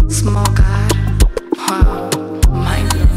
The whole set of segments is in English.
Small God, wow, my girl.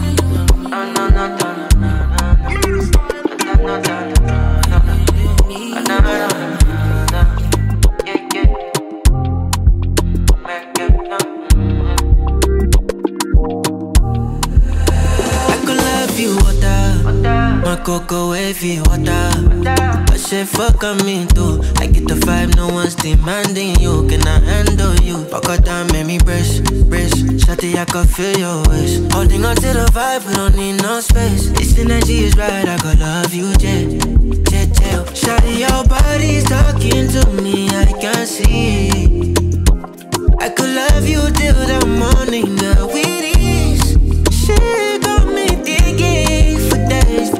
I could love you, water. My cocoa wavy, water. I say fuck on me too. I get the vibe, no one's demanding you. Can I handle you? Fuck out down, make me brace. Shawty, I can feel your waist. Holding on to the vibe, we don't need no space. This energy is right, I could love you, Jet. Shawty, your body's talking to me, I can see. I could love you till the morning, girl, with ease. She got me thinking for days,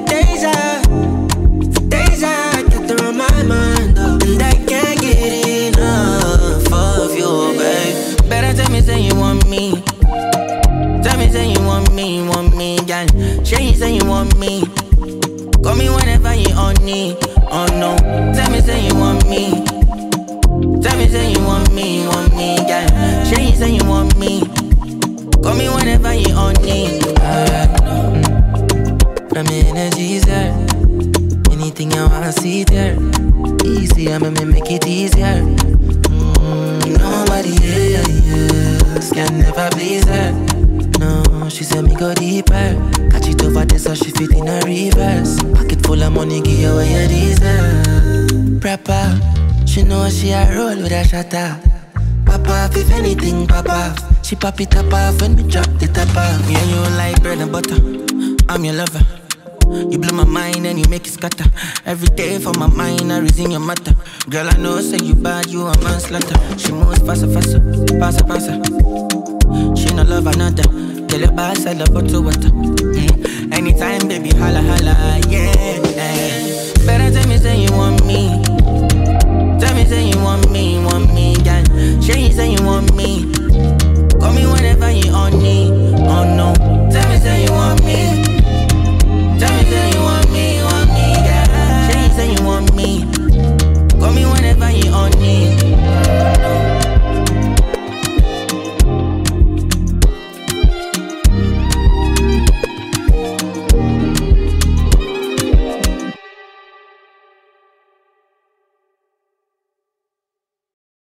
I got her on my mind, and I can't get enough of you, babe. Better tell me, say you want me. Tell me, say you want me, girl. Say you say you want me. Call me whenever you on me. Oh no, tell me, say you want me. Tell me, say you want me, girl. Say you say you want me. Call me whenever you on me. From your energy's there. Anything I wanna see there. Easy, I'ma make it easier. Nobody else can never please her. No, she said me go deeper. Catch it over there so she fit in a reverse. Pocket full of money, give you what you deserve. Proper, she know she a roll with a shutter. Pop off if anything pop off. She pop it up off when we drop the top off. Me and you like bread and butter. I'm your lover. You blow my mind and you make it scatter. Every day for my mind, I reason your matter. Girl, I know, say you bad, you a manslaughter. She moves faster, faster. She no love another. Tell your boss I love her to water. Anytime, baby, holla, yeah. Better tell me, say you want me.